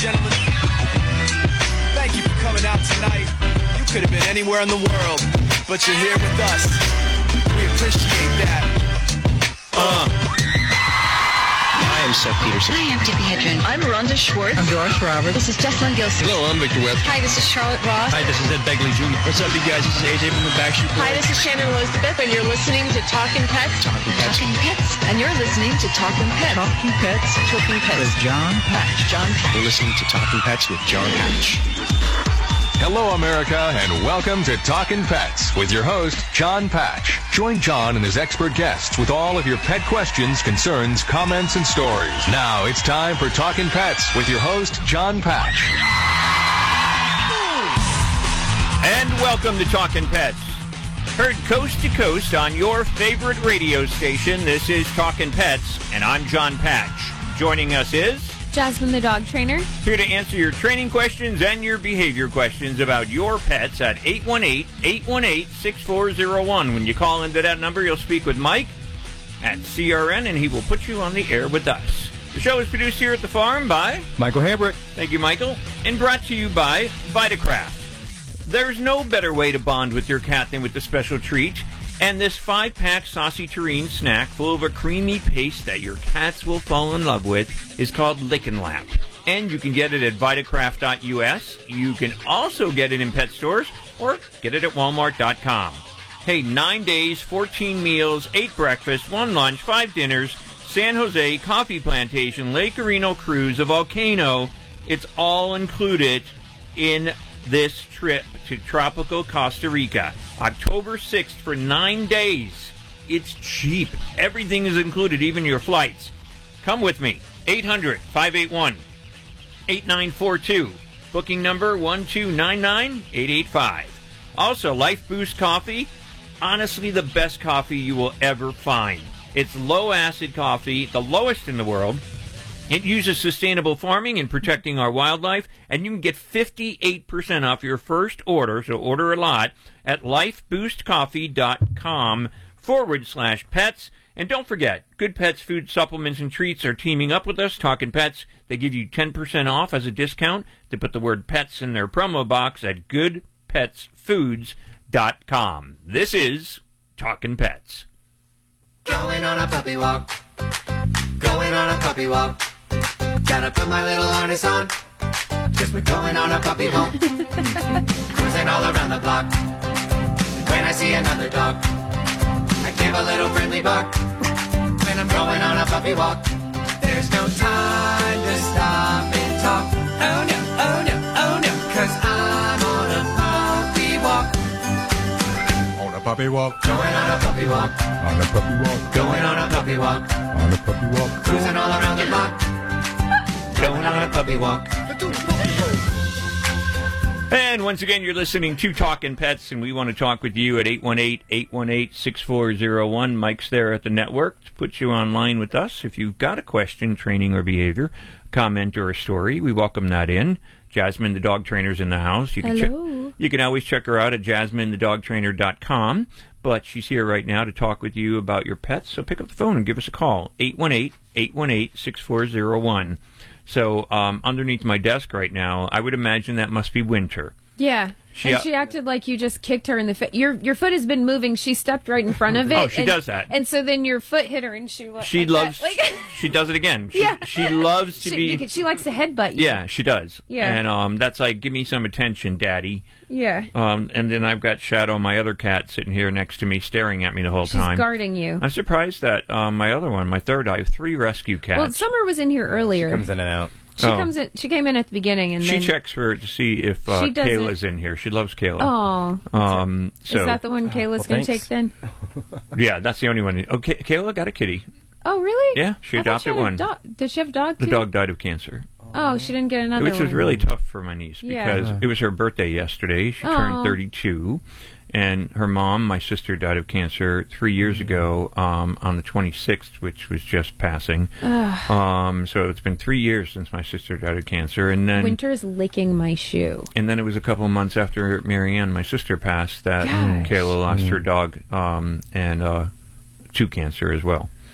gentlemen, thank you for coming out tonight. You could have been anywhere in the world, but you're here with us. We appreciate that. I am Seth Peterson. Hi, I'm Tippi Hedren. I'm Rhonda Schwartz. I'm Doris Roberts. This is Jessalyn Gilson. Hello, I'm Victor West. Hi, this is Charlotte Ross. Hi, this is Ed Begley Jr. What's up, you guys? This is AJ from the Backstreet Boys. Hi, this is Shannon Elizabeth, and you're listening to Talkin' Pets. Talking Pets. Talking Pets. And you're listening to Talking Pets. Talking Pets. Talking Pets. With John Patch. John Patch. You're listening to Talking Pets with John Patch. Hello, America, and welcome to Talkin' Pets with your host, John Patch. Join John and his expert guests with all of your pet questions, concerns, comments, and stories. Now it's time for Talkin' Pets with your host, John Patch. And welcome to Talkin' Pets. Heard coast to coast on your favorite radio station. This is Talkin' Pets, and I'm John Patch. Joining us is Jasmine the dog trainer. Here to answer your training questions and your behavior questions about your pets at 818-818-6401. When you call into that number, you'll speak with Mike at CRN, and he will put you on the air with us. The show is produced here at the farm by Michael Hambrick. Thank you, Michael. And brought to you by Vitacraft. There's no better way to bond with your cat than with the special treat. And this 5-pack Saucy Terrine snack full of a creamy paste that your cats will fall in love with is called Lickin' Lap. And you can get it at Vitacraft.us. You can also get it in pet stores or get it at Walmart.com. Hey, 9 days, 14 meals, 8 breakfasts, 1 lunch, 5 dinners, San Jose, coffee plantation, Lake Areno cruise, a volcano. It's all included in this trip to tropical Costa Rica. October 6th for 9 days. It's cheap. Everything is included, even your flights. Come with me. 800-581-8942. Booking number 1299885. Also, Life Boost Coffee. Honestly, the best coffee you will ever find. It's low-acid coffee, the lowest in the world. It uses sustainable farming and protecting our wildlife, and you can get 58% off your first order, so order a lot, at lifeboostcoffee.com/pets. And don't forget, Good Pets Food Supplements and Treats are teaming up with us, Talkin' Pets. They give you 10% off as a discount to put the word pets in their promo box at goodpetsfoods.com. This is Talkin' Pets. Going on a puppy walk. Going on a puppy walk. Gotta put my little harness on. Just we're going on a puppy walk. Cruising all around the block. When I see another dog, I give a little friendly bark. When I'm going on a puppy walk, there's no time to stop and talk. Oh no, oh no, oh no, 'cause I'm on a puppy walk. On a puppy walk. Going on a puppy walk. On a puppy walk. Going on a puppy walk. On a puppy walk. Cruising all around the block. Going on a puppy walk. And once again, you're listening to Talkin' Pets, and we want to talk with you at 818-818-6401. Mike's there at the network to put you online with us. If you've got a question, training, or behavior, comment, or a story, we welcome that in. Jasmine, the dog trainer's in the house. You can Hello. You can always check her out at jasminethedogtrainer.com. But she's here right now to talk with you about your pets. So pick up the phone and give us a call, 818-818-6401. So underneath my desk right now, I would imagine that must be Winter. Yeah. She acted like you just kicked her in the face. Your foot has been moving. She stepped right in front of it. Oh, she does that. And so then your foot hit her, and she loves. that. She does it again. Yeah. She loves to be. She likes to headbutt you. Yeah, she does. Yeah. And that's like, give me some attention, Daddy. Yeah. And then I've got Shadow, my other cat, sitting here next to me, staring at me the whole time. She's guarding you. I'm surprised that my other one, my third, I have 3 rescue cats. Well, Summer was in here earlier. Comes in and out. She comes in. She came in at the beginning, and she then checks for to see if Kayla's in here. She loves Kayla. Oh, so is that the one Kayla's going to take then? Yeah, that's the only one. Okay, Kayla got a kitty. Oh, really? Yeah, she adopted one. Did she have a dog too? The dog died of cancer. Oh, she didn't get another Which one. was really tough for my niece because it was her birthday yesterday. She turned 32. And her mom, my sister, died of cancer 3 years ago on the 26th, which was just passing. So it's been 3 years since my sister died of cancer. And then Winter is licking my shoe. And then it was a couple of months after Marianne, my sister, passed that Kayla lost her dog and to cancer as well.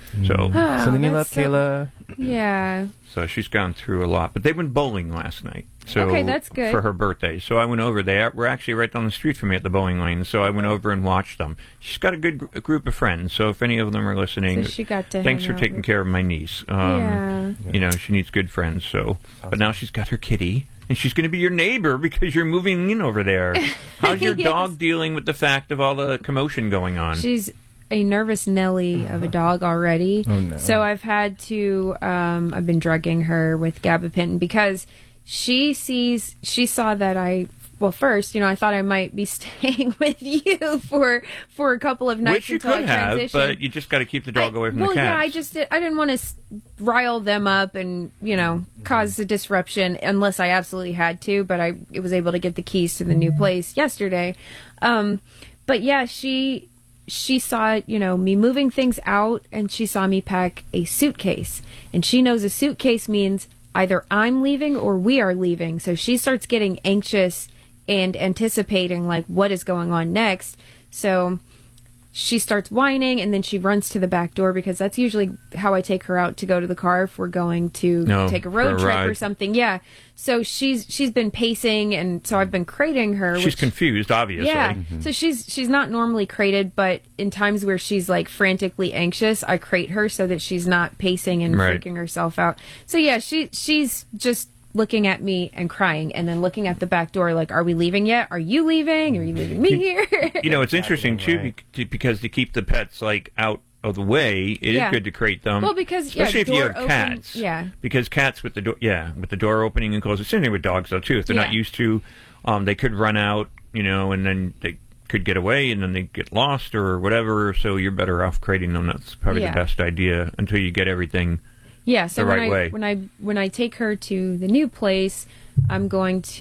So, Sending you love, that's so- Kayla. Yeah. so she's gone through a lot. But they went bowling last night. So Okay, that's good. for her birthday. So I went over. They were actually right down the street from me at the bowling lane. So I went over and watched them. She's got a good group of friends. So if any of them are listening, So she got to thanks hang for out taking with- care of my niece. Yeah. You know, she needs good friends. So, but now she's got her kitty, and she's going to be your neighbor because you're moving in over there. How's your Yes. dog dealing with the fact of all the commotion going on? She's a nervous Nelly of a dog already. Oh, no. So I've had to, I've been drugging her with gabapentin because she saw that well, first, I thought I might be staying with you for a couple of nights Which you until could I have, transitioned. but you just got to keep the dog away from the Well, cats. yeah, I didn't want to rile them up and, cause a disruption unless I absolutely had to, but I was able to get the keys to the new place yesterday. But yeah, she saw, me moving things out, and she saw me pack a suitcase. And she knows a suitcase means either I'm leaving or we are leaving. So she starts getting anxious and anticipating, like, what is going on next. So she starts whining, and then she runs to the back door because that's usually how I take her out to go to the car if we're going to take a road for a trip ride. or something. Yeah. So she's been pacing, and so I've been crating her. She's which- confused, obviously. yeah. So she's not normally crated, but in times where she's like frantically anxious, I crate her so that she's not pacing and Right. freaking herself out. So yeah, she's just looking at me and crying, and then looking at the back door like, are we leaving yet? Are you leaving? Are you leaving me here? You know, it's interesting too because to keep the pets like out of the way, it is Yeah. good to crate them. Well, because, especially if you door have open- cats. yeah. Because cats with the door opening and closing. Same thing with dogs though too. If they're not Yeah. used to, they could run out, and then they could get away and then they get lost or whatever. So you're better off crating them. That's probably Yeah. the best idea until you get everything. Yeah, so the right way. when I take her to the new place, I'm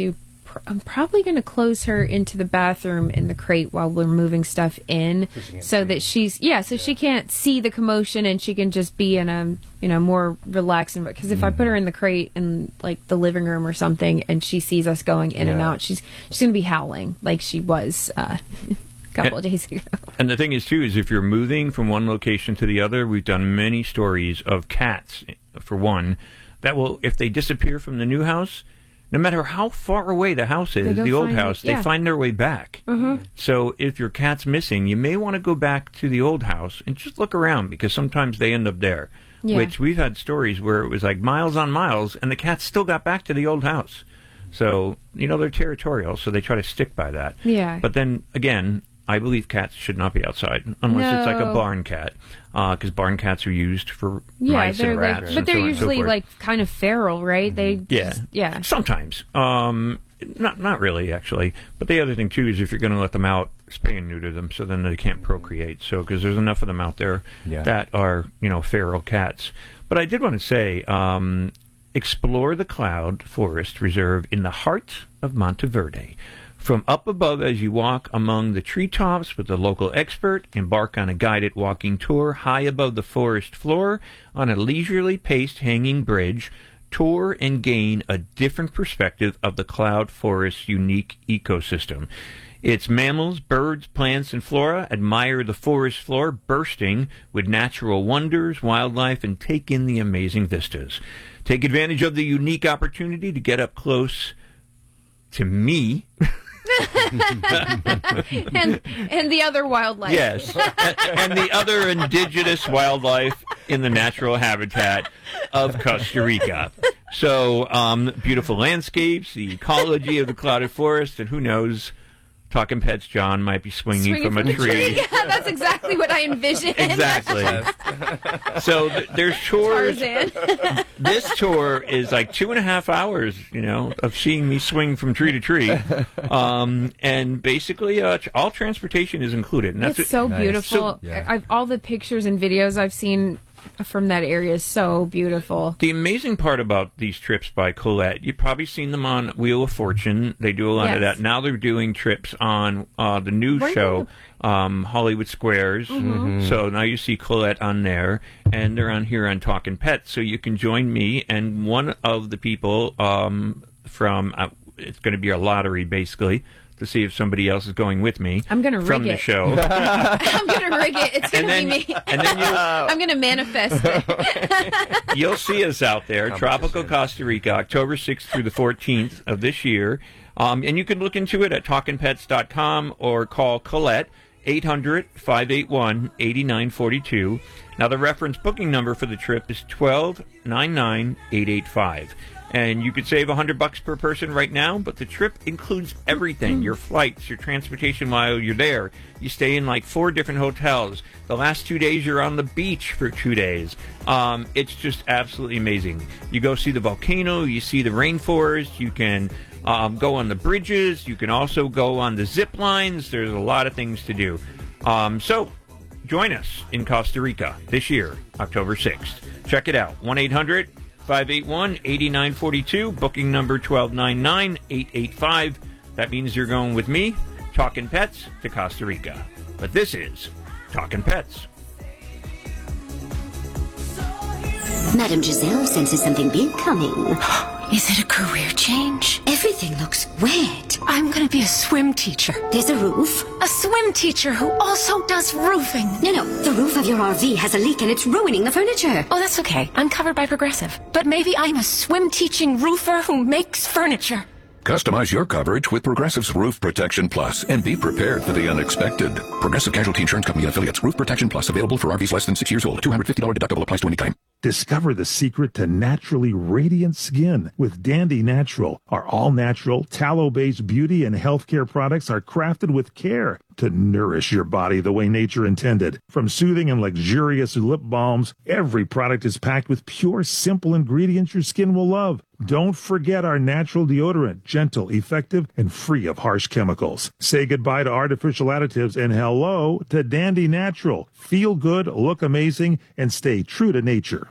probably going to close her into the bathroom in the crate while we're moving stuff in, so that she can't see the commotion and she can just be in a more relaxed environment. Because if I put her in the crate in like the living room or something and she sees us going in and out, she's going to be howling like she was a couple of days ago. And the thing is, too, is if you're moving from one location to the other, we've done many stories of cats, for one, that will, if they disappear from the new house, no matter how far away the house is, go the old find it, house, yeah. they find their way back. So if your cat's missing, you may want to go back to the old house and just look around, because sometimes they end up there. Yeah. Which we've had stories where it was like miles on miles, and the cats still got back to the old house. So, they're territorial, so they try to stick by that. Yeah. But then, again, I believe cats should not be outside unless it's like a No. barn cat, because barn cats are used for Yeah, mice they're and like, rats, but and they're so on and so usually forth. like kind of feral, right? They Yeah. Sometimes, not really actually. But the other thing too is if you're going to let them out, spay and neuter them, so then they can't procreate. So because there's enough of them out there that are feral cats. But I did want to say, explore the Cloud Forest Reserve in the heart of Monteverde. From up above as you walk among the treetops with a local expert, embark on a guided walking tour high above the forest floor on a leisurely paced hanging bridge. Tour and gain a different perspective of the cloud forest's unique ecosystem. Its mammals, birds, plants, and flora admire the forest floor bursting with natural wonders, wildlife, and take in the amazing vistas. Take advantage of the unique opportunity to get up close to me. and the other wildlife. Yes, and the other indigenous wildlife in the natural habitat of Costa Rica. So, beautiful landscapes, the ecology of the clouded forest, and who knows, Talking Pets John might be swinging from a the tree. Yeah, that's exactly what I envisioned. Exactly. So there's tours. Tarzan. This tour is like 2.5 hours, of seeing me swing from tree to tree. And basically, all transportation is included. And that's It's so beautiful. So, All the pictures and videos I've seen from that area is so beautiful. the amazing part about these trips by Colette, you've probably seen them on Wheel of Fortune. They do a lot of Yes. that. Now they're doing trips on the new show, Hollywood Squares. So now you see Colette on there, and they're on here on Talking Pets. So you can join me and one of the people from, it's going to be a lottery basically, to see if somebody else is going with me. I'm going to rig from it. the show. I'm going to rig it. It's going to be me. And then I'm going to manifest it. you'll see us out there, Tropical Costa Rica, October 6th through the 14th of this year. And you can look into it at talkinpets.com or call Colette, 800-581-8942. Now, the reference booking number for the trip is 1299885. And you could save $100 per person right now, but the trip includes everything. Your flights, your transportation while you're there. You stay in like 4 different hotels. The last 2 days you're on the beach for 2 days. It's just absolutely amazing. You go see the volcano, you see the rainforest, you can go on the bridges, you can also go on the zip lines. There's a lot of things to do. So join us in Costa Rica this year, October 6th. Check it out, 1-800-581-8942, booking number 1299885. That means you're going with me, Talkin' Pets, to Costa Rica. But this is Talkin' Pets. Madame Giselle senses something big coming. Is it a career change? Everything looks wet. I'm going to be a swim teacher. There's a roof. A swim teacher who also does roofing. No, the roof of your RV has a leak and it's ruining the furniture. Oh, that's okay. I'm covered by Progressive. But maybe I'm a swim teaching roofer who makes furniture. Customize your coverage with Progressive's Roof Protection Plus and be prepared for the unexpected. Progressive Casualty Insurance Company and Affiliates. Roof Protection Plus available for RVs less than 6 years old. $250 deductible applies to any claim. Discover the secret to naturally radiant skin with Dandy Natural. Our all-natural, tallow-based beauty and healthcare products are crafted with care to nourish your body the way nature intended. From soothing and luxurious lip balms, every product is packed with pure, simple ingredients your skin will love. Don't forget our natural deodorant, gentle, effective, and free of harsh chemicals. Say goodbye to artificial additives and hello to Dandy Natural. Feel good, look amazing, and stay true to nature.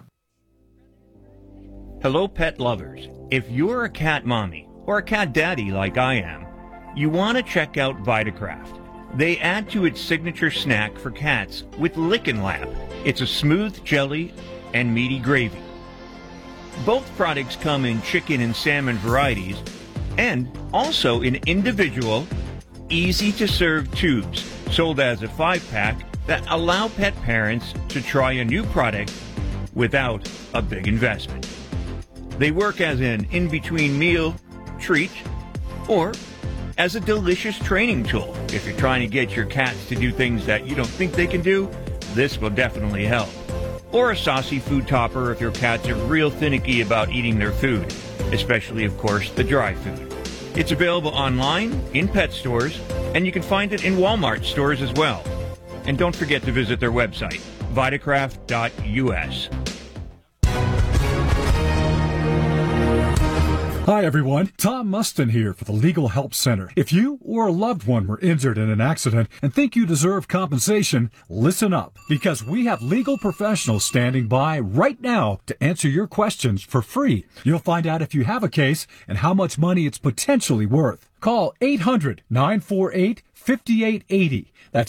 Hello, pet lovers. If you're a cat mommy or a cat daddy like I am, you want to check out Vitacraft. They add to its signature snack for cats with Lickin' Lap. It's a smooth jelly and meaty gravy. Both products come in chicken and salmon varieties and also in individual, easy-to-serve tubes sold as a 5-pack that allow pet parents to try a new product without a big investment. They work as an in-between meal treat or as a delicious training tool. If you're trying to get your cats to do things that you don't think they can do, this will definitely help. Or a saucy food topper if your cats are real finicky about eating their food, especially, of course, the dry food. It's available online, in pet stores, and you can find it in Walmart stores as well. And don't forget to visit their website, vitacraft.us. Hi everyone, Tom Mustin here for the Legal Help Center. If you or a loved one were injured in an accident and think you deserve compensation, listen up, because we have legal professionals standing by right now to answer your questions for free. You'll find out if you have a case and how much money it's potentially worth. Call 800-948-5880. That's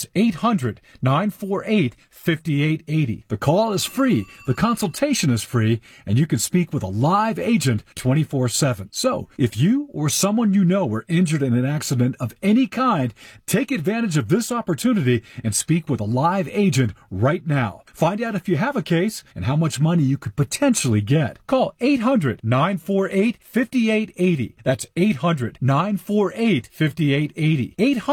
800-948-5880. The call is free, the consultation is free, and you can speak with a live agent 24/7. So, if you or someone you know were injured in an accident of any kind, take advantage of this opportunity and speak with a live agent right now. Find out if you have a case and how much money you could potentially get. Call 800-948-5880. That's 800-948-5880.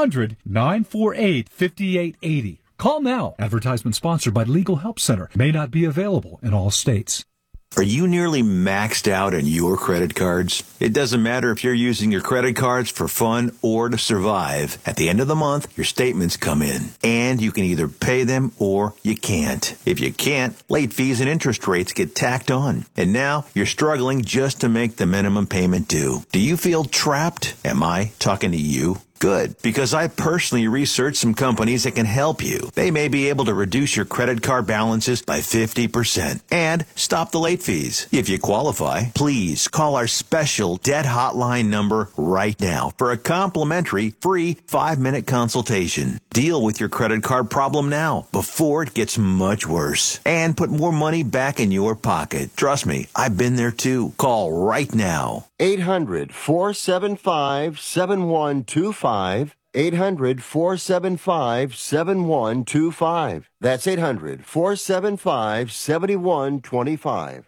800-948-5880. Call now. Advertisement sponsored by Legal Help Center. May not be available in all states. Are you nearly maxed out on your credit cards? It doesn't matter if you're using your credit cards for fun or to survive. At the end of the month, your statements come in, and you can either pay them or you can't. If you can't, late fees and interest rates get tacked on. And now you're struggling just to make the minimum payment due. Do you feel trapped? Am I talking to you? Good, because I personally researched some companies that can help you. They may be able to reduce your credit card balances by 50% and stop the late fees. If you qualify, please call our special debt hotline number right now for a complimentary free 5-minute consultation. Deal with your credit card problem now before it gets much worse and put more money back in your pocket. Trust me, I've been there too. Call right now. 800-475-7125. 800-475-7125. 800-475-7125. That's 800-475-7125.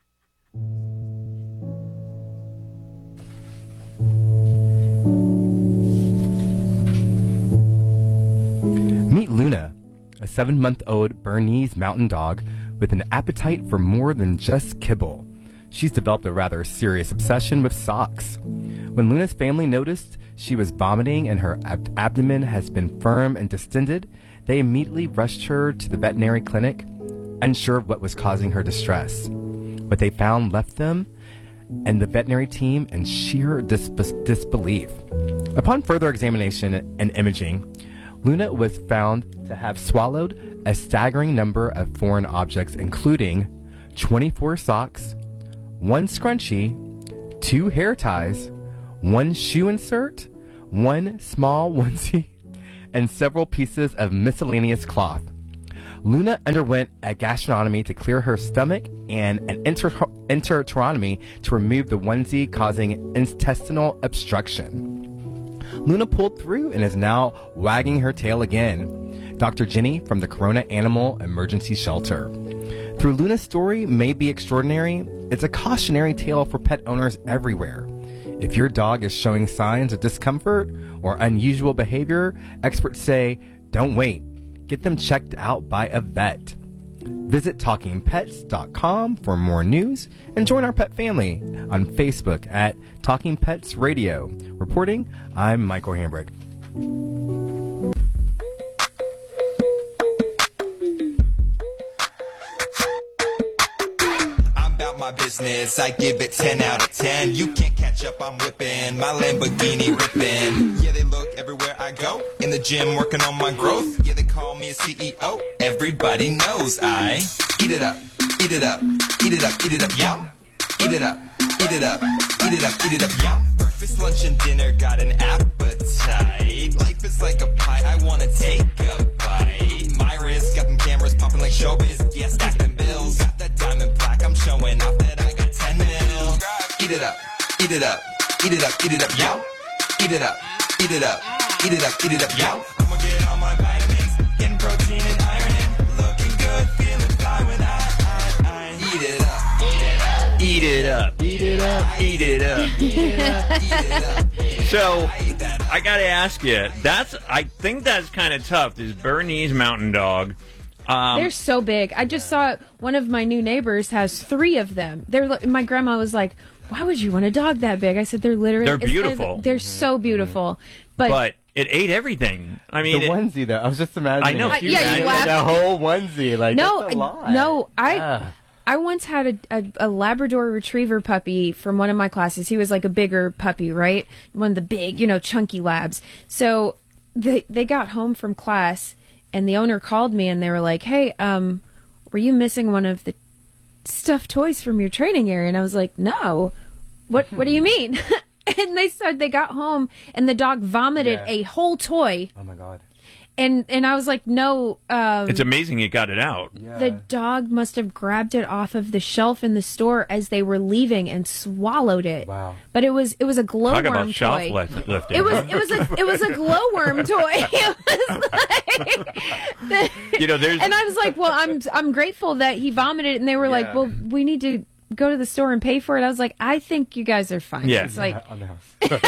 Meet Luna, a 7-month-old Bernese mountain dog with an appetite for more than just kibble. She's developed a rather serious obsession with socks. When Luna's family noticed she was vomiting and her abdomen has been firm and distended, they immediately rushed her to the veterinary clinic, unsure of what was causing her distress. What they found left them and the veterinary team in sheer disbelief. Upon further examination and imaging, Luna was found to have swallowed a staggering number of foreign objects, including 24 socks, 1 scrunchie, 2 hair ties, 1 shoe insert, 1 small onesie, and several pieces of miscellaneous cloth. Luna underwent a gastronomy to clear her stomach and an enterotomy to remove the onesie, causing intestinal obstruction. Luna pulled through and is now wagging her tail again. Dr. Jenny from the Corona Animal Emergency Shelter. Through Luna's story may be extraordinary, it's a cautionary tale for pet owners everywhere. If your dog is showing signs of discomfort or unusual behavior, experts say, don't wait. Get them checked out by a vet. Visit TalkingPets.com for more news and join our pet family on Facebook at Talking Pets Radio. Reporting, I'm Michael Hambrick. My business, I give it 10 out of 10. You can't catch up, I'm whipping my Lamborghini ripping. Yeah, they look everywhere I go. In the gym, working on my growth. Yeah, they call me a CEO. Everybody knows I eat it up, eat it up, eat it up, eat it up, yum. Eat it up, eat it up, eat it up, eat it up, yum. Breakfast, lunch, and dinner, got an appetite. Life is like a pie, I wanna take a bite. My wrist, got them cameras popping like showbiz. Yeah, stack them bills. Got that diamond plaque, I'm showing off that I got 10 mil. Eat it up, eat it up, eat it up, eat it up, yo. Eat it up, eat it up, eat it up, eat it up, yo. I'ma get all my vitamins, getting protein and iron in. Looking good, feeling fly with I. Eat it up, eat it up, Eat it up, eat it up, eat it up, eat it up. So, I gotta ask you, I think that's kind of tough, this Bernese mountain dog. They're so big. I just saw one of my new neighbors has 3 of them. My grandma was like, why would you want a dog that big? I said, they're beautiful. They're so beautiful. But it ate everything. I mean, the onesie, though. I was just imagining. I know. You laughed. The whole onesie. Like, no, that's a lot. No, I once had a Labrador Retriever puppy from one of my classes. He was like a bigger puppy, right? One of the big, chunky labs. So they got home from class, and the owner called me, and they were like, hey, were you missing one of the stuffed toys from your training area? And I was like, no. What do you mean? And they said they got home, and the dog vomited a whole toy. Oh, my God. And I was like, no. It's amazing you got it out. Yeah. The dog must have grabbed it off of the shelf in the store as they were leaving and swallowed it. Wow! But it was a glowworm toy. Talk about shelf lifting. It was a glowworm toy. It was like, and I was like, well, I'm grateful that he vomited, and they were like, well, we need to go to the store and pay for it. I was like, I think you guys are fine. Yeah. It's like, on the house.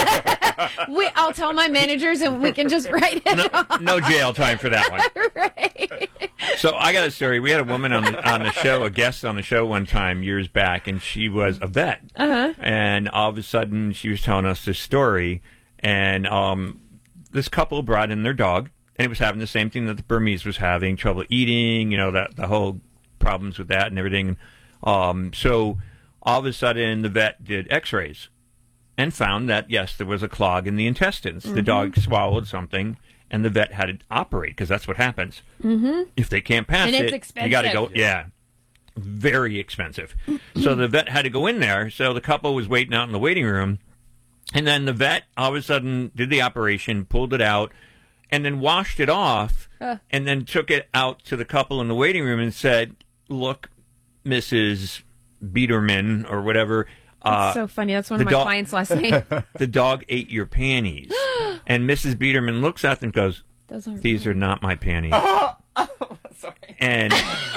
I'll tell my managers and we can just write it off. No jail time for that one. Right. So I got a story. We had a woman on the show, a guest on the show one time years back, and she was a vet. Uh-huh. And all of a sudden she was telling us this story, and this couple brought in their dog, and it was having the same thing that the Burmese was having, trouble eating, the whole problems with that and everything. So all of a sudden the vet did x-rays and found that, yes, there was a clog in the intestines. Mm-hmm. The dog swallowed something, and the vet had to operate, because that's what happens. Mm-hmm. If they can't pass and it's it, expensive. you got to go. Yeah, very expensive. So the vet had to go in there. So the couple was waiting out in the waiting room, and then the vet all of a sudden did the operation, pulled it out, and then washed it off, and then took it out to the couple in the waiting room and said, look, Mrs. Biederman or whatever. That's so funny. That's one of my clients' last name. The dog ate your panties. And Mrs. Biederman looks at them and goes, "These are not my panties." Sorry. And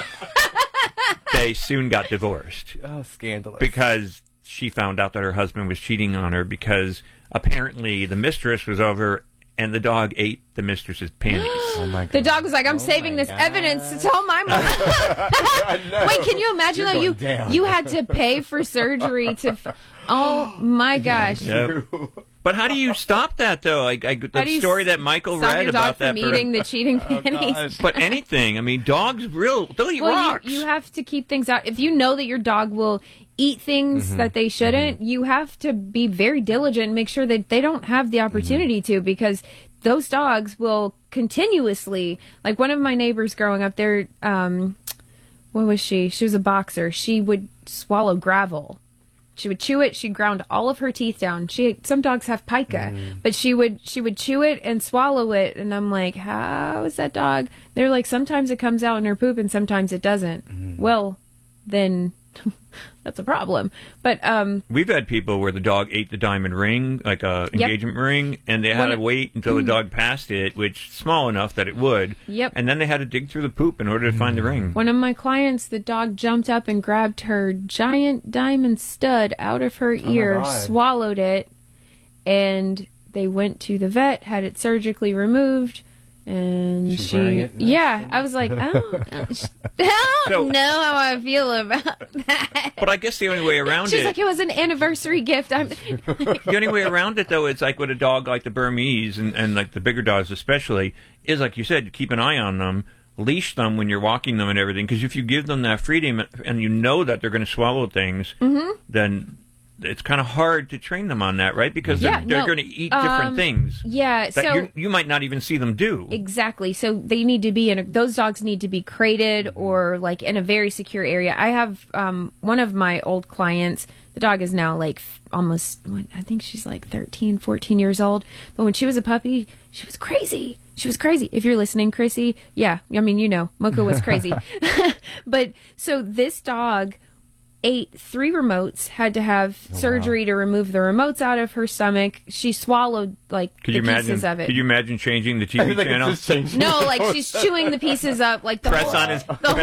they soon got divorced. Oh, scandalous. Because she found out that her husband was cheating on her because apparently the mistress was over and the dog ate the mistress's panties. Oh my God. The dog was like, I'm saving this evidence to tell my mom. Wait, can you imagine though? You had to pay for surgery to. Oh my gosh. Yep. But how do you stop that though? The story that Michael stop read your dog about from that. eating the cheating panties. But anything. I mean, dogs they'll eat rocks. You have to keep things out. If you know that your dog will eat things that they shouldn't, you have to be very diligent and make sure that they don't have the opportunity to, because those dogs will continuously, like one of my neighbors growing up there, what was she? She was a boxer. She would swallow gravel. She would chew it. She ground all of her teeth down. Some dogs have pica, but she would chew it and swallow it. And I'm like, how is that dog? They're like, sometimes it comes out in her poop and sometimes it doesn't. Well, then that's a problem. But we've had people where the dog ate the diamond ring, like a engagement ring, and they had to wait until the dog passed it, which small enough that it would. Yep. And then they had to dig through the poop in order to find the ring. One of my clients, the dog jumped up and grabbed her giant diamond stud out of her ear, swallowed it, and they went to the vet, had it surgically removed. And I was like, I don't know how I feel about that. But I guess the only way around She's like, it was an anniversary gift. The only way around it, though, it's like with a dog like the Burmese and like the bigger dogs especially, is like you said, keep an eye on them, leash them when you're walking them and everything. Because if you give them that freedom and you know that they're going to swallow things, then it's kind of hard to train them on that, right? Because they're going to eat different things. Yeah, that you might not even see them do. Exactly. So they need to be those dogs need to be crated or like in a very secure area. I have one of my old clients. The dog is now like almost, I think she's like 13, 14 years old. But when she was a puppy, she was crazy. She was crazy. If you're listening, Chrissy, yeah, I mean, Mocha was crazy. But so this dog ate 3 remotes, had to have surgery to remove the remotes out of her stomach. She swallowed pieces of it. Could you imagine changing the TV channel? No, like she's chewing the pieces up, like press on his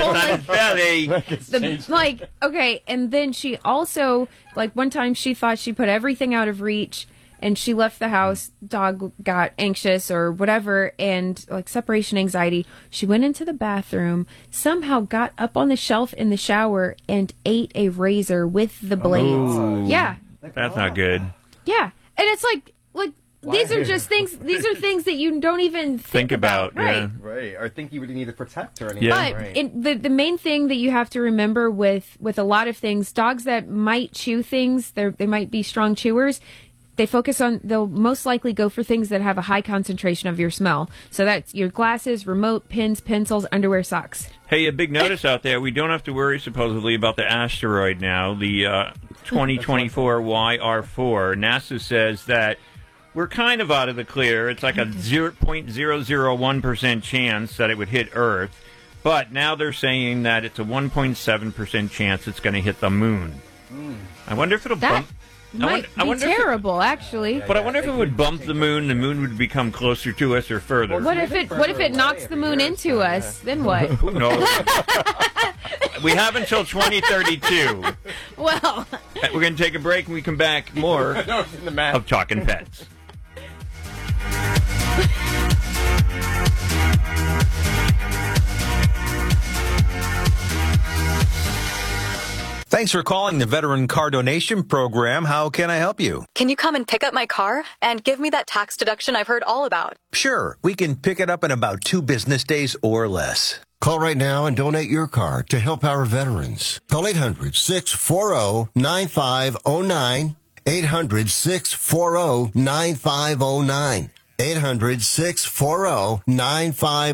belly. Okay, and then she also, like one time she thought she put everything out of reach. And she left the house, dog got anxious or whatever, and like separation anxiety. She went into the bathroom, somehow got up on the shelf in the shower and ate a razor with the blades. Ooh, yeah. That's not good. Yeah. And it's like these are just things, these are things that you don't even think about. Right. Yeah. Right. Or think you would need to protect or anything. Yeah. But the main thing that you have to remember with a lot of things, dogs that might chew things, they might be strong chewers. They'll most likely go for things that have a high concentration of your smell. So that's your glasses, remote, pins, pencils, underwear, socks. Hey, a big notice out there. We don't have to worry, supposedly, about the asteroid now, the 2024 YR4. NASA says that we're kind of out of the clear. It's like a 0.001% chance that it would hit Earth. But now they're saying that it's a 1.7% chance it's going to hit the moon. I wonder if it'll bump... Might be terrible, actually. But I wonder if it would bump the moon would become closer to us or further. What if it knocks the moon into us? Then what? Who knows? We have until 2032. Well, we're going to take a break and we come back more of Talking Pets. Thanks for calling the Veteran Car Donation Program. How can I help you? Can you come and pick up my car and give me that tax deduction I've heard all about? Sure. We can pick it up in about 2 business days or less. Call right now and donate your car to help our veterans. Call 800-640-9509. 800-640-9509.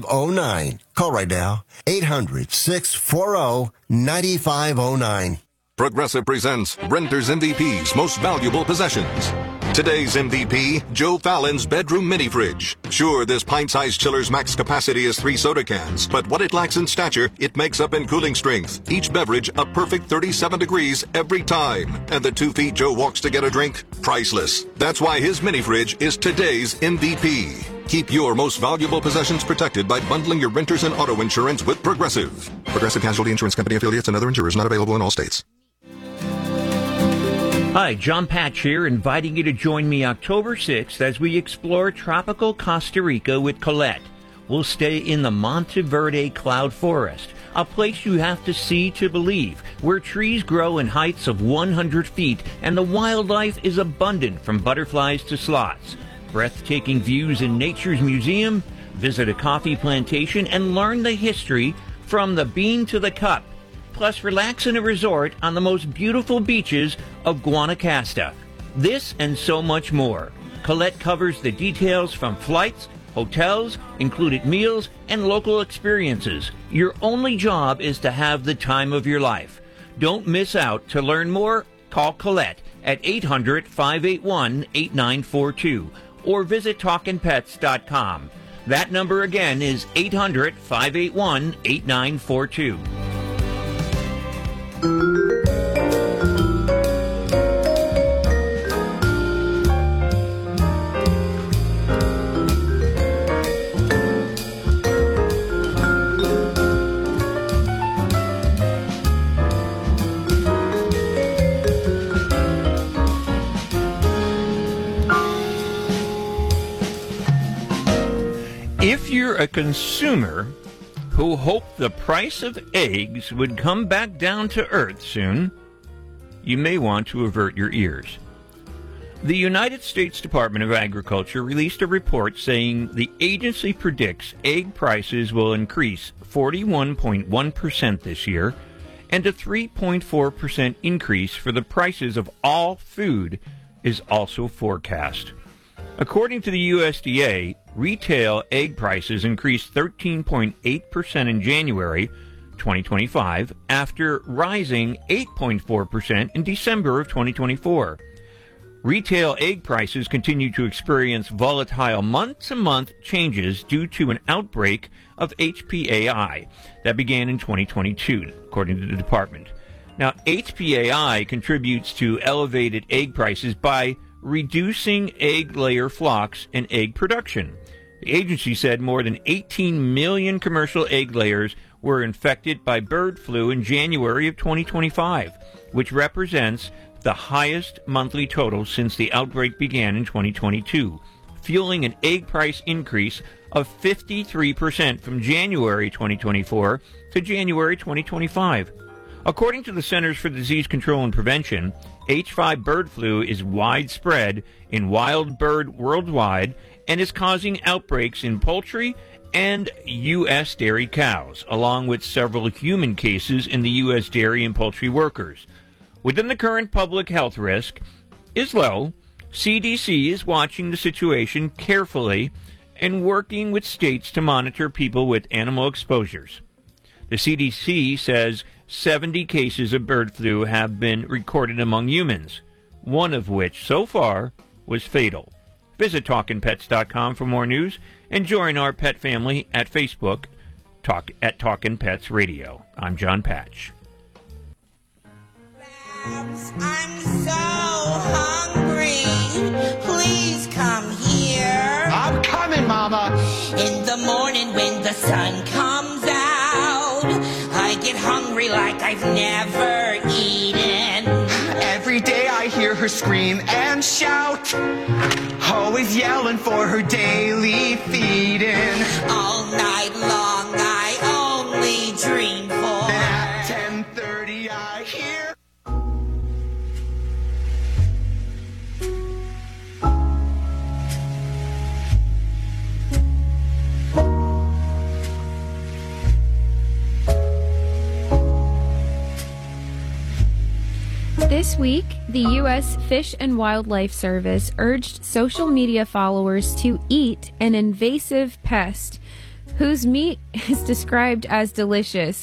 800-640-9509. Call right now. 800-640-9509. Progressive presents Renter's MVP's Most Valuable Possessions. Today's MVP, Joe Fallon's bedroom mini fridge. Sure, this pint-sized chiller's max capacity is 3 soda cans, but what it lacks in stature, it makes up in cooling strength. Each beverage a perfect 37 degrees every time. And the 2 feet Joe walks to get a drink, priceless. That's why his mini fridge is today's MVP. Keep your most valuable possessions protected by bundling your renters and auto insurance with Progressive. Progressive Casualty Insurance Company affiliates and other insurers not available in all states. Hi, John Patch here, inviting you to join me October 6th as we explore tropical Costa Rica with Colette. We'll stay in the Monteverde Cloud Forest, a place you have to see to believe, where trees grow in heights of 100 feet and the wildlife is abundant from butterflies to sloths. Breathtaking views in Nature's Museum, visit a coffee plantation, and learn the history from the bean to the cup. Plus, relax in a resort on the most beautiful beaches of Guanacaste. This and so much more. Colette covers the details from flights, hotels, included meals, and local experiences. Your only job is to have the time of your life. Don't miss out. To learn more, call Colette at 800-581-8942 or visit TalkinPets.com. That number again is 800-581-8942. If you're a consumer who hoped the price of eggs would come back down to earth soon, you may want to avert your ears. The United States Department of Agriculture released a report saying the agency predicts egg prices will increase 41.1% this year, and a 3.4% increase for the prices of all food is also forecast. According to the USDA, retail egg prices increased 13.8% in January 2025 after rising 8.4% in December of 2024. Retail egg prices continue to experience volatile month-to-month changes due to an outbreak of HPAI that began in 2022, according to the department. Now, HPAI contributes to elevated egg prices by reducing egg layer flocks and egg production. The agency said more than 18 million commercial egg layers were infected by bird flu in January of 2025, which represents the highest monthly total since the outbreak began in 2022, fueling an egg price increase of 53% from January 2024 to January 2025. According to the Centers for Disease Control and Prevention, H5 bird flu is widespread in wild bird worldwide and is causing outbreaks in poultry and U.S. dairy cows, along with several human cases in the U.S. dairy and poultry workers. Within the current public health risk is low, CDC is watching the situation carefully and working with states to monitor people with animal exposures. The CDC says 70 cases of bird flu have been recorded among humans, one of which so far was fatal. Visit TalkinPets.com for more news and join our pet family at Facebook at Talkin' Pets Radio. I'm John Patch. I'm so hungry. Please come here. I'm coming, Mama. In the morning when the sun comes out, I get hungry like I've never eaten. Every day I hear her scream and shout, always yelling for her daily feeding. All night long I only dream for. At 10:30 I hear. This week, the U.S. Fish and Wildlife Service urged social media followers to eat an invasive pest whose meat is described as delicious.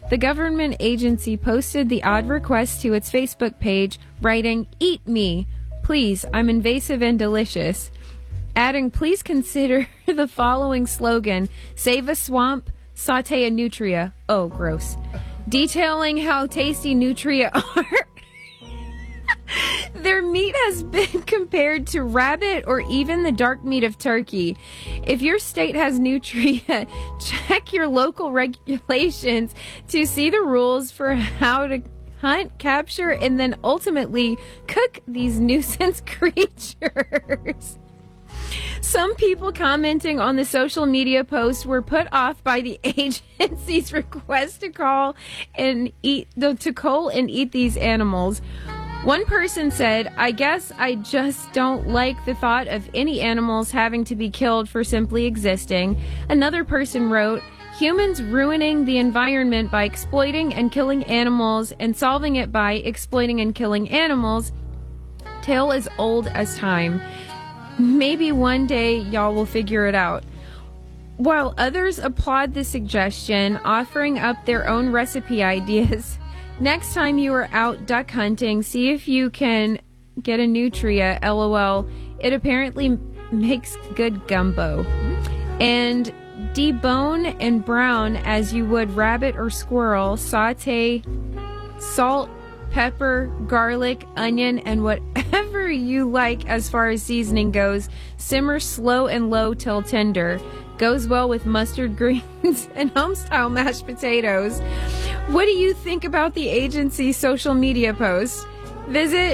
The government agency posted the odd request to its Facebook page, writing, "Eat me. Please, I'm invasive and delicious." Adding, "Please consider the following slogan: save a swamp, saute a nutria." Oh, gross. Detailing how tasty nutria are. Their meat has been compared to rabbit or even the dark meat of turkey. If your state has nutria, check your local regulations to see the rules for how to hunt, capture, and then ultimately cook these nuisance creatures. Some people commenting on the social media post were put off by the agency's request to cull and eat these animals. One person said, "I guess I just don't like the thought of any animals having to be killed for simply existing." Another person wrote, "Humans ruining the environment by exploiting and killing animals and solving it by exploiting and killing animals. Tale as old as time. Maybe one day y'all will figure it out." While others applaud the suggestion, offering up their own recipe ideas. Next time you are out duck hunting, see if you can get a nutria, LOL. It apparently makes good gumbo. And debone and brown as you would rabbit or squirrel. Saute salt, pepper, garlic, onion, and whatever you like as far as seasoning goes. Simmer slow and low till tender. Goes well with mustard greens and home-style mashed potatoes. What do you think about the agency's social media post? Visit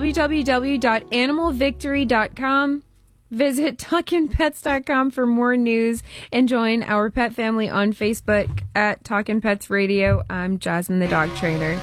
www.animalvictory.com. Visit TalkinPets.com for more news and join our pet family on Facebook at Talkin' Pets Radio. I'm Jasmine, the dog trainer.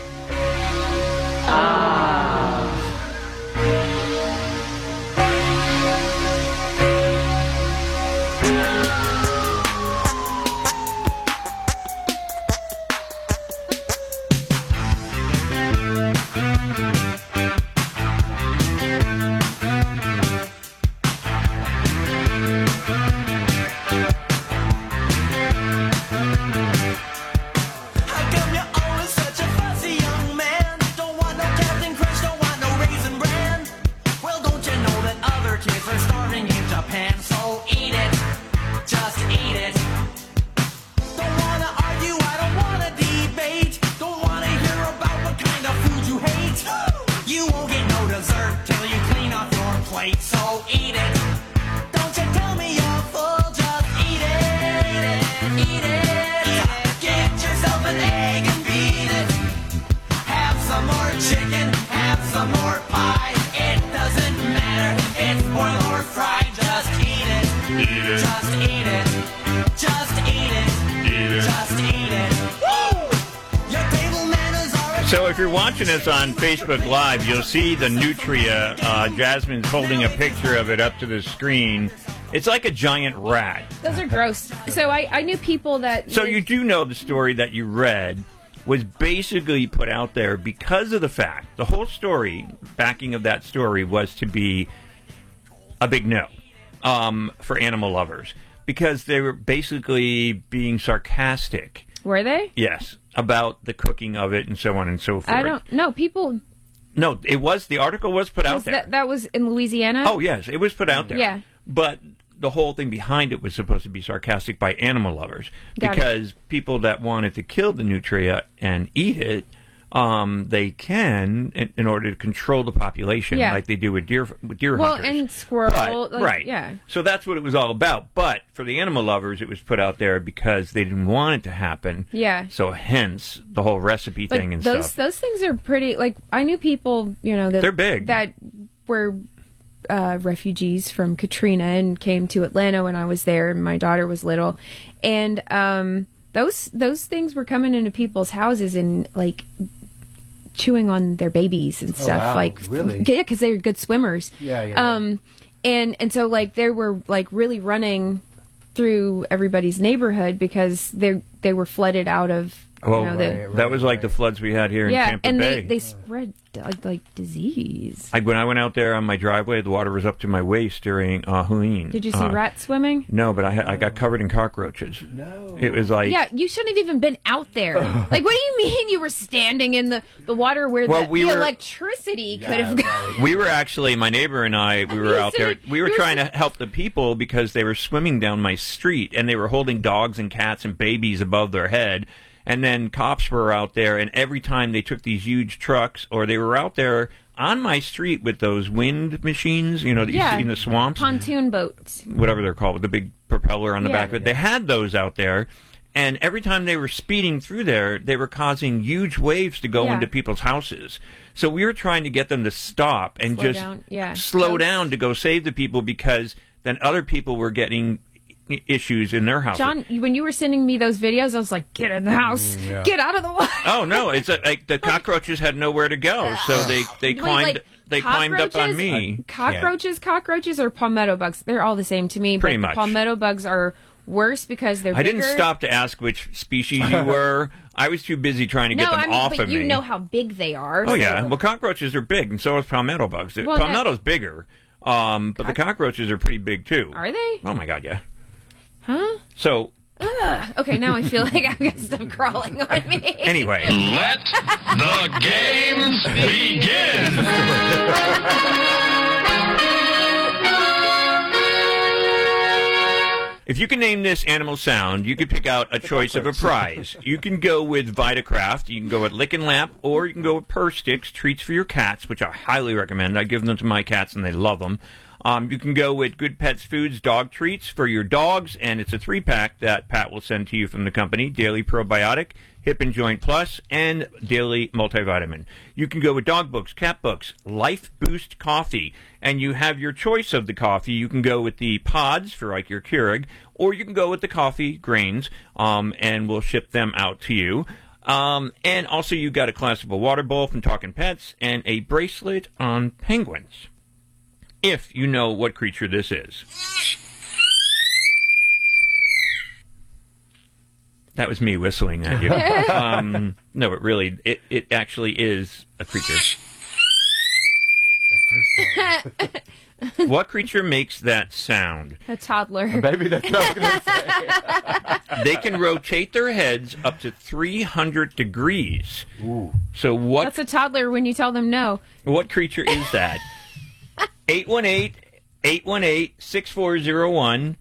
So if you're watching us on Facebook Live, you'll see the nutria. Jasmine's holding a picture of it up to the screen. It's like a giant rat. Those are gross. So I knew people that... So you do know the story that you read was basically put out there because of the fact, the whole story, backing of that story was to be a big no for animal lovers. Because they were basically being sarcastic. Were they? Yes. About the cooking of it and so on and so forth. I don't know. People... No, it was... The article was put out there. That was in Louisiana? Oh, yes. It was put out there. Yeah. But the whole thing behind it was supposed to be sarcastic by animal lovers. Because people that wanted to kill the nutria and eat it, they can in order to control the population, like they do with deer hunters. Well, and squirrel, right? Yeah. So that's what it was all about. But for the animal lovers, it was put out there because they didn't want it to happen. Yeah. So hence the whole recipe thing and stuff. Those things are pretty. Like I knew people, that they're big, that were refugees from Katrina and came to Atlanta when I was there. And my daughter was little, and those things were coming into people's houses and like chewing on their babies and stuff. Wow. Like, really? Yeah, because they're good swimmers. Yeah. And so like they were like really running through everybody's neighborhood because they were flooded out of Well, the- that was like the floods we had here in Tampa and Bay. they spread like disease. When I went out there on my driveway, the water was up to my waist during Helene. Did you see rats swimming? No, but I got covered in cockroaches. No. It was like... Yeah, you shouldn't have even been out there. Like, what do you mean you were standing in the water where the electricity could have gone? We were actually, my neighbor and I, we were out there. We were trying to help the people because they were swimming down my street, and they were holding dogs and cats and babies above their head. And then cops were out there, and every time they took these huge trucks, or they were out there on my street with those wind machines, you know, that you see in the swamps. Pontoon boats. Whatever they're called, with the big propeller on the back of it. They had those out there, and every time they were speeding through there, they were causing huge waves to go into people's houses. So we were trying to get them to stop and slow down to go save the people, because then other people were getting issues in their house. John, when you were sending me those videos, I was like, get in the house. Get out of the water. Oh, no. It's like the cockroaches had nowhere to go, so they climbed up on me. Cockroaches, or palmetto bugs? They're all the same to me. Pretty but much. Palmetto bugs are worse because they're bigger. I didn't stop to ask which species you were. I was too busy trying to get them off of me. You know how big they are. Oh, yeah. Well, cockroaches are big, and so is palmetto bugs. Palmetto's bigger, but the cockroaches are pretty big, too. Are they? Oh, my God, yeah. Huh? So... okay, now I feel like I'm going to stop crawling on me. Anyway. Let the games begin! If you can name this animal sound, you could pick out a choice of a prize. You can go with Vitacraft, you can go with Lick and Lap, or you can go with Purr Sticks, treats for your cats, which I highly recommend. I give them to my cats, and they love them. You can go with Good Pets Foods dog treats for your dogs, and it's a 3-pack that Pat will send to you from the company. Daily Probiotic, Hip and Joint Plus, and Daily Multivitamin. You can go with dog books, cat books, Life Boost Coffee, and you have your choice of the coffee. You can go with the pods for like your Keurig, or you can go with the coffee grains, and we'll ship them out to you. And also you got a collapsible water bowl from Talkin' Pets, and a bracelet on penguins. If you know what creature this is. That was me whistling at you. No, it actually is a creature. What creature makes that sound? A toddler. Maybe that's what I was going to say. They can rotate their heads up to 300 degrees. Ooh. So what? That's a toddler when you tell them no. What creature is that? 818-818-6401,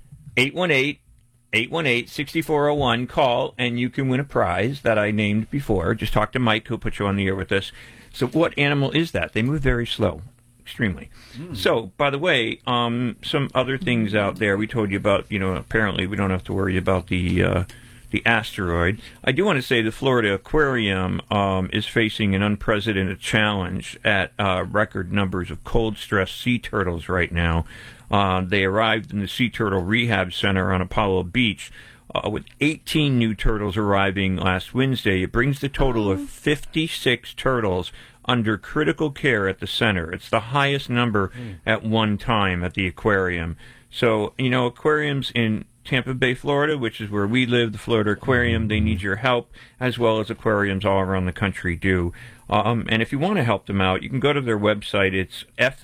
818-818-6401. Call, and you can win a prize that I named before. Just talk to Mike, who'll put you on the air with us. So what animal is that? They move very slow, extremely. So, by the way, some other things out there we told you about, apparently we don't have to worry about the asteroid. I do want to say the Florida Aquarium is facing an unprecedented challenge at record numbers of cold-stressed sea turtles right now. They arrived in the Sea Turtle Rehab Center on Apollo Beach with 18 new turtles arriving last Wednesday. It brings the total of 56 turtles under critical care at the center. It's the highest number at one time at the aquarium. So, aquariums in Tampa Bay, Florida, which is where we live, the Florida Aquarium, they need your help, as well as aquariums all around the country do. And if you want to help them out, you can go to their website. It's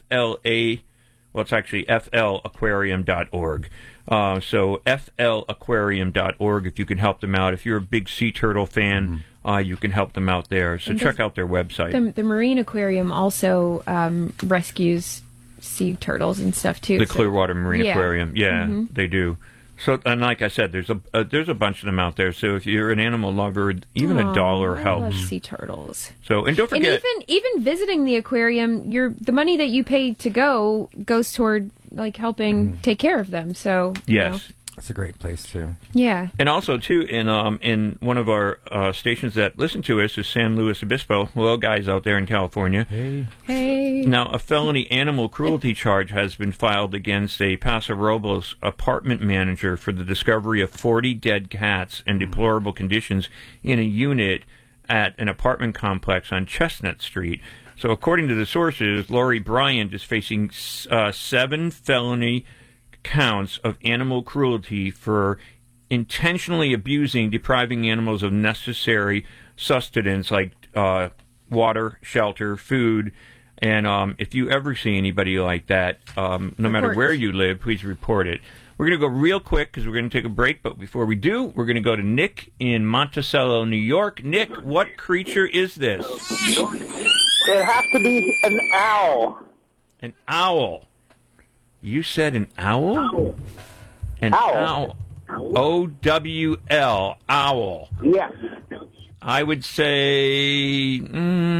flaquarium.org. So flaquarium.org, if you can help them out. If you're a big sea turtle fan, you can help them out there. So check out their website. The Marine Aquarium also rescues sea turtles and stuff, too. The Clearwater Marine Aquarium. Yeah, they do. So, and like I said, there's a bunch of them out there. So if you're an animal lover, even $1 helps. I love sea turtles. So, and don't forget, and even visiting the aquarium, the money that you pay to go goes toward like helping take care of them. So yes, that's a great place too. Yeah, and also too in one of our stations that listen to us is San Luis Obispo. Well, guys out there in California. Hey. Now, a felony animal cruelty charge has been filed against a Paso Robles apartment manager for the discovery of 40 dead cats in deplorable conditions in a unit at an apartment complex on Chestnut Street. So, according to the sources, Lori Bryant is facing 7 felony counts of animal cruelty for intentionally abusing, depriving animals of necessary sustenance like water, shelter, food. And if you ever see anybody like that, no matter where you live, please report it. We're going to go real quick because we're going to take a break. But before we do, we're going to go to Nick in Monticello, New York. Nick, what creature is this? It has to be an owl. An owl. You said an owl? An owl. O-W-L, owl. Yes. I would say... Oh,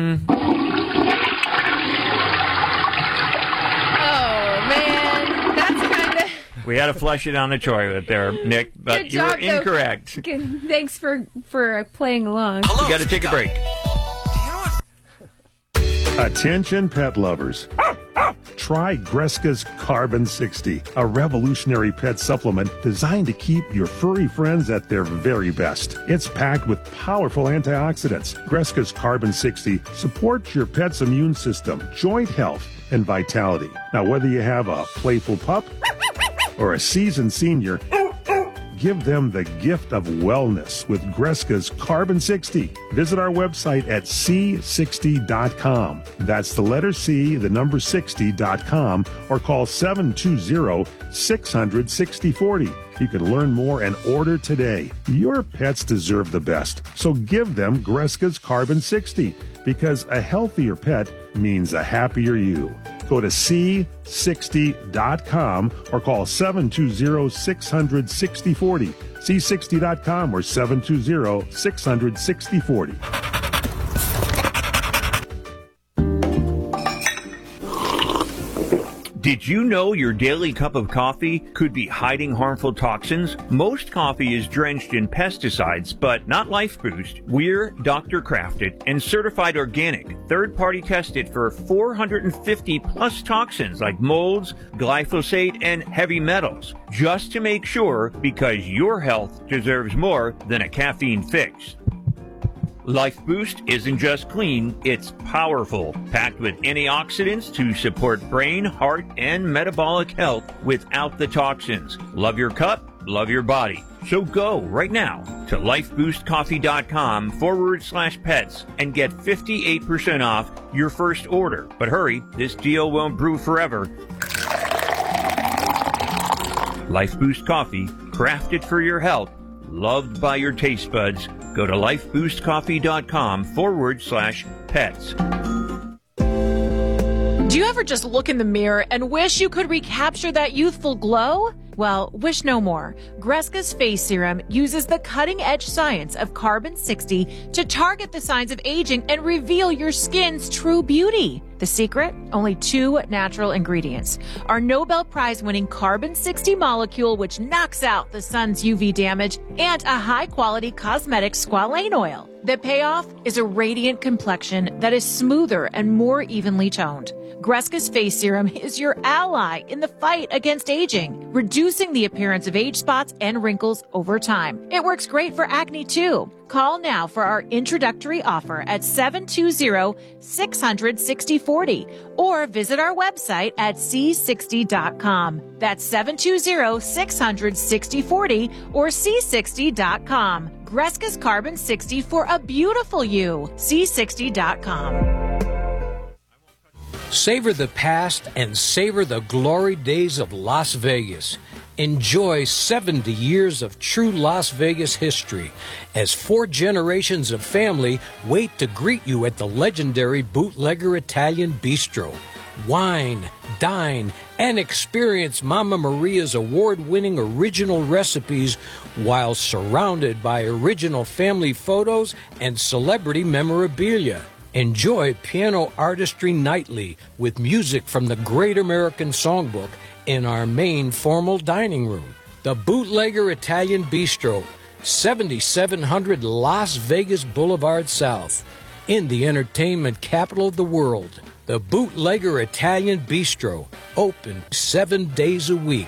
man. That's kind of... We had to flush it down the toilet there, Nick, but Good you were job, though. incorrect. Thanks for playing along. We got to take a break. Attention pet lovers. Try Greska's Carbon 60, a revolutionary pet supplement designed to keep your furry friends at their very best. It's packed with powerful antioxidants. Greska's Carbon 60 supports your pet's immune system, joint health, and vitality. Now, whether you have a playful pup or a seasoned senior, give them the gift of wellness with Greska's Carbon 60. Visit our website at C60.com. That's the letter C, the number 60.com, or call 720-600-6040. You can learn more and order today. Your pets deserve the best, so give them Greska's Carbon 60, because a healthier pet means a happier you. Go to C60.com or call 720-600-6040. C60.com or 720-600-6040. Did you know your daily cup of coffee could be hiding harmful toxins? Most coffee is drenched in pesticides, but not Life Boost. We're doctor crafted and certified organic, third-party tested for 450 plus toxins like molds, glyphosate, and heavy metals. Just to make sure, because your health deserves more than a caffeine fix. Life Boost isn't just clean, it's powerful, packed with antioxidants to support brain, heart, and metabolic health without the toxins. Love your cup, love your body. So go right now to lifeboostcoffee.com/pets and get 58% off your first order. But hurry, this deal won't brew forever. Life Boost Coffee, crafted for your health, loved by your taste buds. Go to lifeboostcoffee.com/pets. Do you ever just look in the mirror and wish you could recapture that youthful glow? Well, wish no more. Greska's Face Serum uses the cutting-edge science of Carbon 60 to target the signs of aging and reveal your skin's true beauty. The secret? Only 2 natural ingredients. Our Nobel Prize-winning Carbon 60 molecule, which knocks out the sun's UV damage, and a high-quality cosmetic squalane oil. The payoff is a radiant complexion that is smoother and more evenly toned. Greska's Face Serum is your ally in the fight against aging, reducing the appearance of age spots and wrinkles over time. It works great for acne too. Call now for our introductory offer at 720-600-6040 or visit our website at C60.com. That's 720-600-6040 or C60.com. Greska's Carbon 60 for a beautiful you. C60.com. Savor the past and savor the glory days of Las Vegas. Enjoy 70 years of true Las Vegas history as 4 generations of family wait to greet you at the legendary Bootlegger Italian Bistro. Wine, dine, and experience Mama Maria's award-winning original recipes while surrounded by original family photos and celebrity memorabilia. Enjoy piano artistry nightly with music from the Great American Songbook in our main formal dining room. The Bootlegger Italian Bistro, 7700 Las Vegas Boulevard South, in the entertainment capital of the world. The Bootlegger Italian Bistro, open 7 days a week.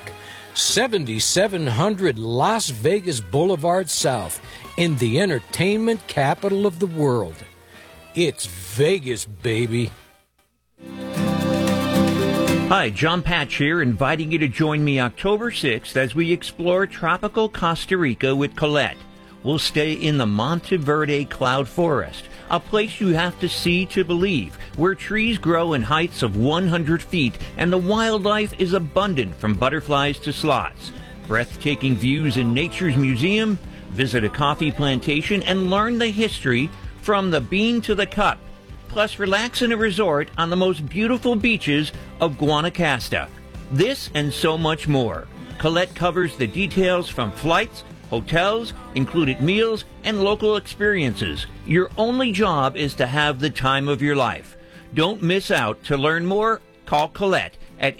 7700 Las Vegas Boulevard South, in the entertainment capital of the world. It's Vegas, baby. Hi, John Patch here, inviting you to join me October 6th as we explore tropical Costa Rica with Colette. We'll stay in the Monteverde Cloud Forest, a place you have to see to believe, where trees grow in heights of 100 feet and the wildlife is abundant from butterflies to sloths. Breathtaking views in Nature's Museum, visit a coffee plantation, and learn the history from the bean to the cup. Plus, relax in a resort on the most beautiful beaches of Guanacaste. This and so much more. Colette covers the details from flights, hotels, included meals, and local experiences. Your only job is to have the time of your life. Don't miss out. To learn more, call Colette at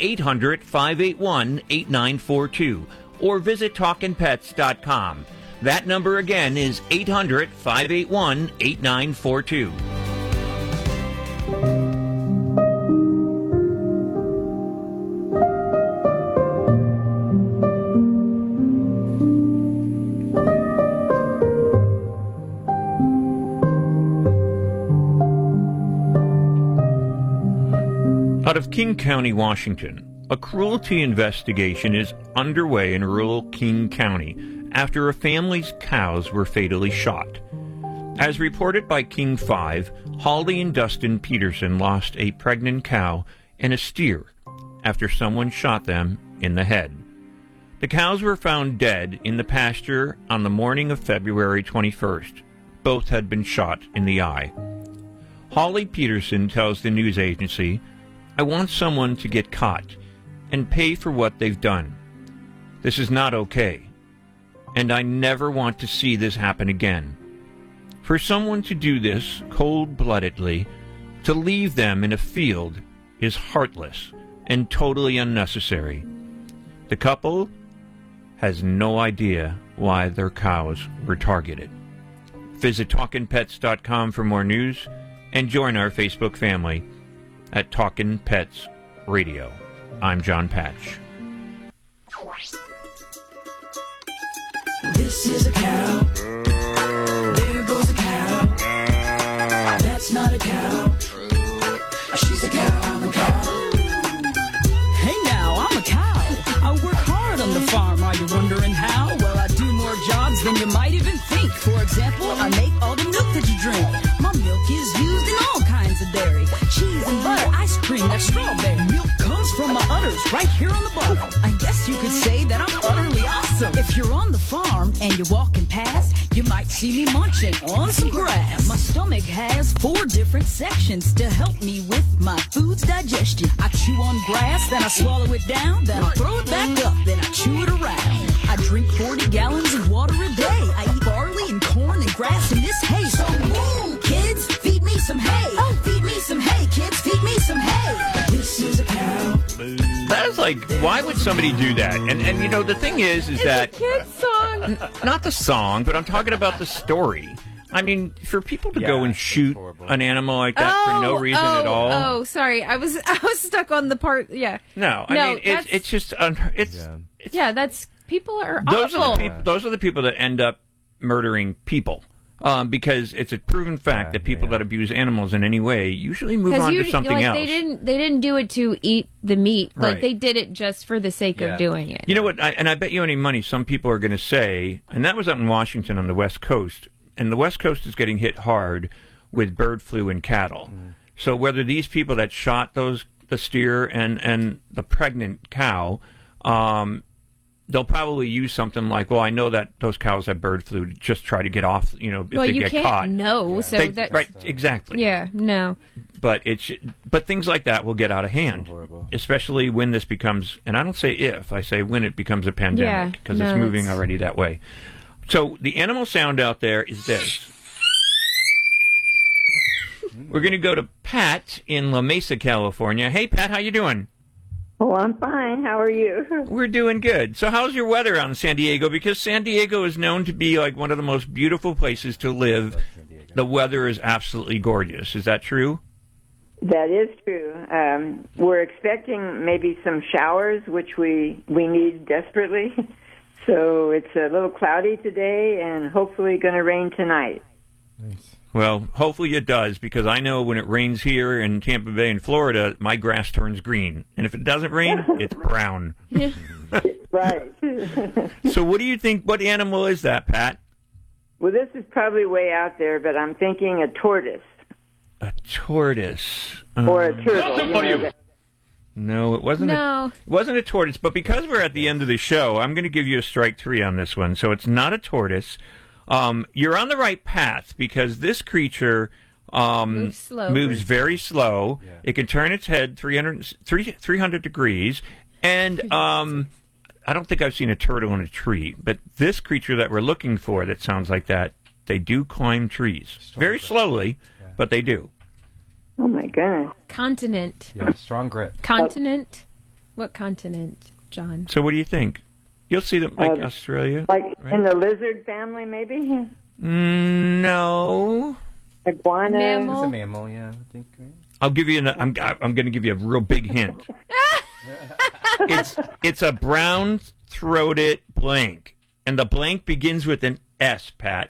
800-581-8942 or visit TalkinPets.com. That number again is 800-581-8942. Out of King County, Washington, a cruelty investigation is underway in rural King County after a family's cows were fatally shot. As reported by King 5, Holly and Dustin Peterson lost a pregnant cow and a steer after someone shot them in the head. The cows were found dead in the pasture on the morning of February 21st. Both had been shot in the eye. Holly Peterson tells the news agency, "I want someone to get caught and pay for what they've done. This is not okay, and I never want to see this happen again. For someone to do this cold-bloodedly, to leave them in a field, is heartless and totally unnecessary. The couple has no idea why their cows were targeted." Visit TalkinPets.com for more news and join our Facebook family at Talkin' Pets Radio. I'm John Patch. This is a cow. There goes a cow. That's not a cow. She's a cow. I'm a cow. Hey now, I'm a cow. I work hard on the farm. Are you wondering how? Well, I do more jobs than you might even think. For example, I make all the milk that you drink. My milk is used in all kinds of dairy. Cheese and butter, ice cream, that's strawberry. Milk comes from my udders right here on the bottom. I guess you could say that I'm utterly awesome. If you're on the farm and you're walking past, you might see me munching on some grass. My stomach has 4 different sections to help me with my food's digestion. I chew on grass, then I swallow it down, then I throw it back up, then I chew it around. I drink 40 gallons of water a day. I eat barley and corn and grass in this hay. So moo, kids, feed me some hay. Oh, feed me some hay, kids, feed me some hay. This is a cow. That is like, why would somebody do that? And you know, the thing is that... It's a kid's song. Not the song, but I'm talking about the story. I mean, for people to go and shoot an animal like that for no reason at all. Oh, sorry. I was stuck on the part. Yeah. No, I mean it's just that's people are those awful. Those are the people that end up murdering people. Because it's a proven fact that people that abuse animals in any way usually move on to something else. They didn't do it to eat the meat. Right. Like they did it just for the sake of doing it. You know what? I bet you any money some people are going to say, and that was up in Washington on the West Coast, and the West Coast is getting hit hard with bird flu in cattle. So whether these people that shot the steer and the pregnant cow, they'll probably use something like, well, I know that those cows have bird flu, just try to get off, if they get caught. No, so that's... Right, exactly. Yeah, no. But things like that will get out of hand, especially when this becomes, and I don't say if, I say when it becomes a pandemic, because it's moving already that way. So the animal sound out there is this. We're going to go to Pat in La Mesa, California. Hey, Pat, how you doing? Oh, I'm fine. How are you? We're doing good. So how's your weather out in San Diego? Because San Diego is known to be like one of the most beautiful places to live. The weather is absolutely gorgeous. Is that true? That is true. We're expecting maybe some showers, which we need desperately. So it's a little cloudy today and hopefully going to rain tonight. Nice. Well, hopefully it does, because I know when it rains here in Tampa Bay in Florida, my grass turns green. And if it doesn't rain, it's brown. Right. So what do you think? What animal is that, Pat? Well, this is probably way out there, but I'm thinking a tortoise. A tortoise. Or a turtle. No, it wasn't. No. It wasn't a tortoise. But because we're at the end of the show, I'm going to give you a strike 3 on this one. So it's not a tortoise. You're on the right path, because this creature moves very slow. Yeah. It can turn its head 300 degrees. And I don't think I've seen a turtle in a tree. But this creature that we're looking for that sounds like that, they do climb trees. Very slowly, but they do. Oh, my goodness. Continent. Yeah, strong grit. Continent? What continent, John? So what do you think? You'll see them like Australia. Like right? in the lizard family, maybe? No. Iguana? Mammal? It's a mammal, yeah. I think, right? I'll give you I'm going to give you a real big hint. It's a brown-throated blank, and the blank begins with an S, Pat.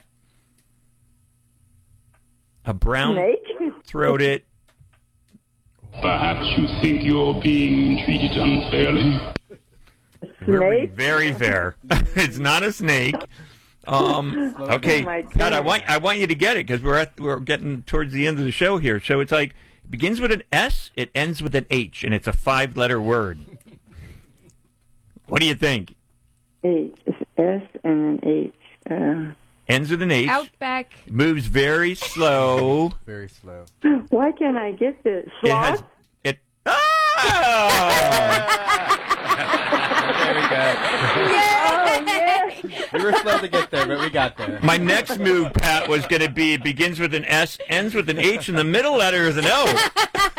A brown-throated. Perhaps you think you're being treated unfairly. We're very fair. It's not a snake. Okay, Pat, I want you to get it, because we're getting towards the end of the show here. So it's like it begins with an S, it ends with an H, and it's a 5-letter word. What do you think? H, S and an H. Ends with an H. Outback. Moves very slow. Very slow. Why can't I get this? Sloth? There we go. We were slow to get there, but we got there. My next move, Pat, was going to be it begins with an S, ends with an H, and the middle letter is an O.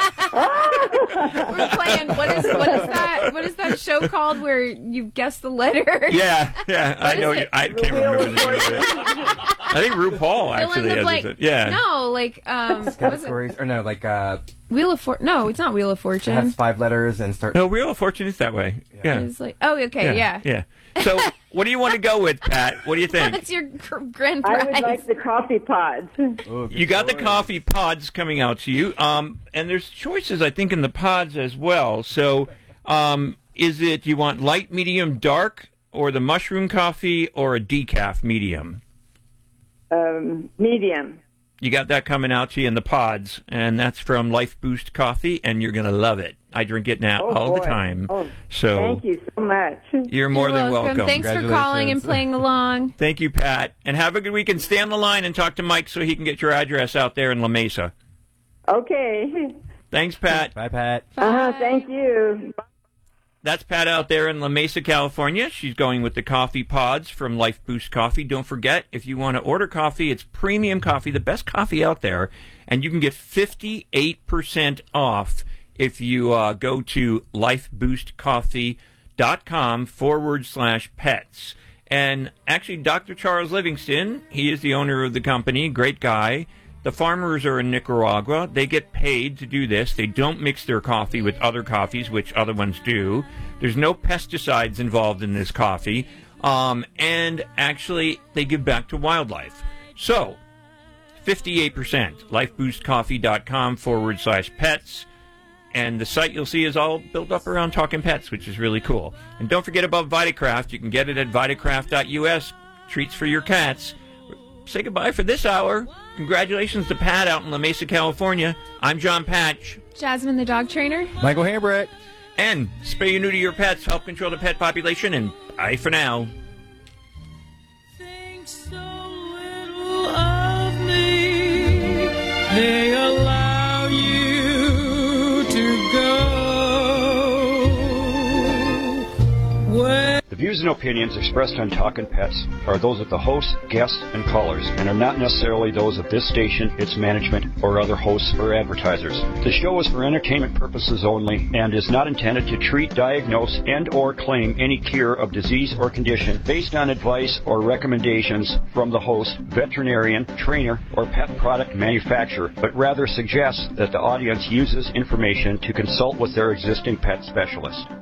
We're playing. What is that? What is that show called where you guess the letter? Yeah. I know. I can't remember the name of it. I think RuPaul actually has it. Yeah. No, like categories or no, like Wheel of Fortune. No, it's not Wheel of Fortune. It has 5 letters and starts. No, Wheel of Fortune is that way. Yeah. It's like, oh, okay, yeah. So, what do you want to go with, Pat? What do you think? That's your grand prize. I would like the coffee pods. You got the coffee pods coming out to you. And there's choices, I think, in the pods as well. So, is it you want light, medium, dark, or the mushroom coffee, or a decaf medium? Medium. You got that coming out to you in the pods, and that's from Life Boost Coffee, and you're going to love it. I drink it now all the time. So thank you so much. You're more than welcome. Thanks for calling and playing along. Thank you, Pat. And have a good weekend. Stay on the line and talk to Mike so he can get your address out there in La Mesa. Okay. Thanks, Pat. Bye, Pat. Thank you. That's Pat out there in La Mesa, California. She's going with the coffee pods from Life Boost Coffee. Don't forget, if you want to order coffee, it's premium coffee, the best coffee out there, and you can get 58% off if you go to lifeboostcoffee.com/pets. And actually, Dr. Charles Livingston, he is the owner of the company, great guy. The farmers are in Nicaragua. They get paid to do this. They don't mix their coffee with other coffees, which other ones do. There's no pesticides involved in this coffee. And actually, they give back to wildlife. So, 58%. lifeboostcoffee.com/pets. And the site you'll see is all built up around Talking Pets, which is really cool. And don't forget about Vitacraft. You can get it at vitacraft.us. Treats for your cats. Say goodbye for this hour. Congratulations to Pat out in La Mesa, California. I'm John Patch. Jasmine, the dog trainer. Michael Hambrick. And spay and neuter your pets. Help control the pet population. And bye for now. Think so little of me. They allow you to go. The views and opinions expressed on Talkin' Pets are those of the hosts, guests, and callers, and are not necessarily those of this station, its management, or other hosts or advertisers. The show is for entertainment purposes only and is not intended to treat, diagnose, and or claim any cure of disease or condition based on advice or recommendations from the host, veterinarian, trainer, or pet product manufacturer, but rather suggests that the audience uses information to consult with their existing pet specialist.